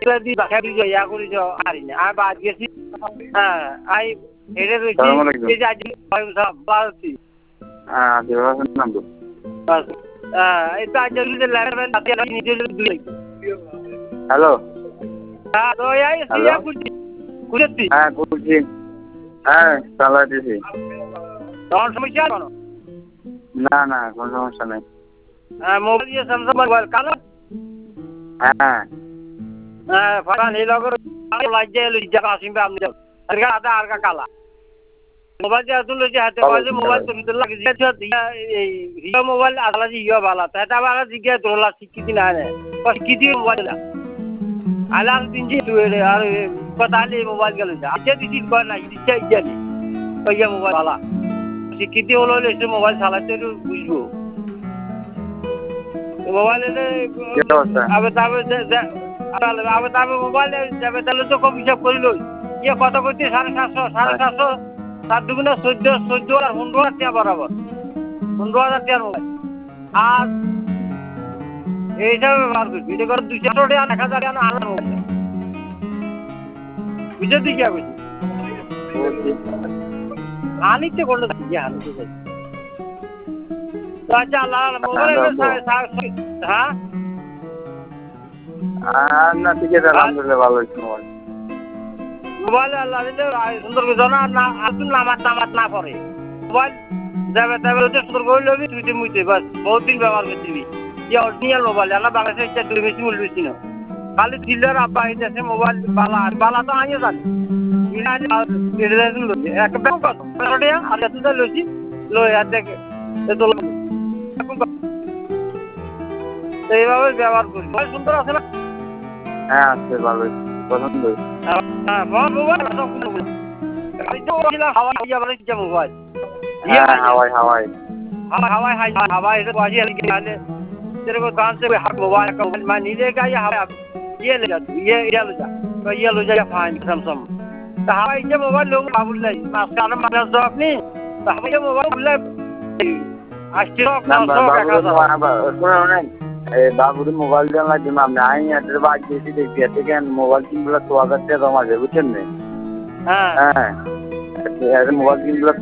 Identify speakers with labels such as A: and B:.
A: দি বাকি দি ইয়া করি যাও আরি না আর বাদ গেছি হ্যাঁ আই এটা রইছি এই যে আজ বালতি
B: দেওয়ার নাম তো
A: এই তো আজ যদি লেভেল দিয়ে নিজে দুই
B: হ্যালো
A: হ্যাঁ তো এই সিয়া কুড়ি
B: হ্যাঁ বলছি হ্যাঁ চালাতেছি
A: তখন সমস্যা কোনো
B: না না কোনো সমস্যা নেই
A: মোবাইল দিয়ে স্যামসাং মোবাইল কালো
B: হ্যাঁ
A: ফাটা নীল লাইজে জায়গা আসিবে আপনি আর আদা আর কালা মোবাইল দিয়ে তুই লইছে হাতে বাজে মোবাইল তো ভিতর লাগে এই হিও মোবাইল আসলা জি হিও ভালো এটা বালা জিগে তোলা শিক্ষিত না রে শিক্ষিত মোবাইল না আলার দিন জি তুই আর কথালে মোবাইল গেল আজকে দিছি কই না ইচ্ছা জানি ওই মোবাইল ভালো শিক্ষিত হলো এসে মোবাইল চালাতে বুঝবো মোবাইলে আবে তবে মোবাইলে যাবে তাহলে তো কম হিসাব করিল ইয়ে কত করতে 750 7 দুগুণে 14 আর 15,000 টাকা বরাবর 15,000 টাকার মোবাইল আর এই হিসাবে ব্যবহার করছি এটা করে 200 টাকা 1000 টাকা আর মোবাইল বুঝে দিই কি বুঝি আনিতে করলে কি আনিতে তো আচ্ছা আল্লাহ মোবাইল হ্যাঁ
B: না ঠিক আছে আলহামদুলিল্লাহ ভালো হয়েছে
A: মোবাইল আল্লাহ দিলে সুন্দর করে না আসুন নামাত না পড়ে মোবাইল যাবে তবে সুন্দর করে লবি তুই মুইতে বাস বহুত দিন ব্যবহার করছিবি ইয়ে অরিজিনাল মোবাইল না বাংলাদেশে দুই বেশি মূল্য বেশি না খালি ডিলার আব্বা হইতেছে মোবাইল বালা তো আনিও জানি এক ব্যাংক কত আর এত লইছি লই আর দেখে এইভাবে ব্যবহার করি সুন্দর আছে না
B: হ্যাঁ আছে ভালো পছন্দ
A: মোবাইল লোক আপনি মোবাইল
B: বাবুর মোবাইল দেওয়া লাগবে না আপনি আমি একটা বাদ দিয়েছি দেখছি এতে কেন মোবাইল কিনগুলো 2,000 টাকা জমা যায় বুঝছেন না হ্যাঁ মোবাইল কিনগুলো